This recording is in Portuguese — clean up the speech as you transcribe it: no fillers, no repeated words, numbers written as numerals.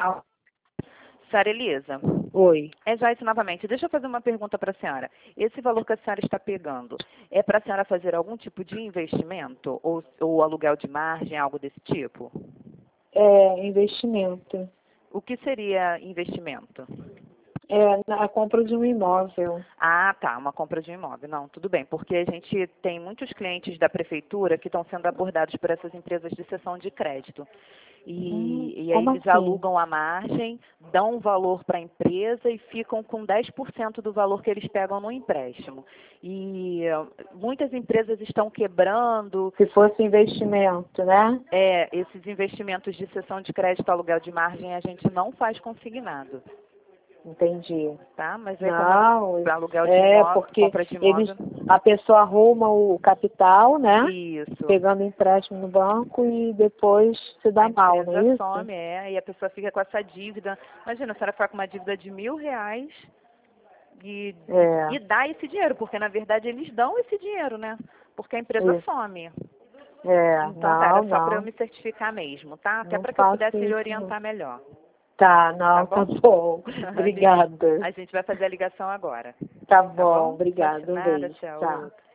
Ah, Senhora Elisa, oi. é Joyce novamente. Deixa eu fazer uma pergunta para a senhora. Esse valor que a senhora está pegando, é para a senhora fazer algum tipo de investimento ou aluguel de margem, algo desse tipo? É investimento. O que seria investimento? É na compra de um imóvel. Ah, tá, uma compra de um imóvel. Não, tudo bem, porque a gente tem muitos clientes da prefeitura que estão sendo abordados por essas empresas de cessão de crédito. E aí Como eles assim? alugam a margem, dão um valor para a empresa e ficam com 10% do valor que eles pegam no empréstimo. E muitas empresas estão quebrando. Se fosse investimento, né? Esses investimentos de cessão de crédito, aluguel de margem, a gente não faz consignado, Entendi. tá? Mas é como Não, para aluguel de imóvel, porque compra de eles, imóvel. a pessoa arruma o capital, né? Isso. Pegando empréstimo no banco e depois se A dá mal, não empresa é isso? some, e a pessoa fica com essa dívida. Imagina, a senhora ficar com uma dívida de R$ 1.000 e É, dá esse dinheiro, porque na verdade eles dão esse dinheiro, né? Porque a empresa isso. some. Então, tá, Não, era só para eu não. me certificar mesmo, tá? Até Não para que eu faço pudesse lhe isso, não. orientar melhor, Tá, tá não, tá bom? bom. A gente, Obrigada. a gente vai fazer a ligação agora, Tá tá bom, bom? obrigada. Um Nada, beijo. tchau, Tchau. outro.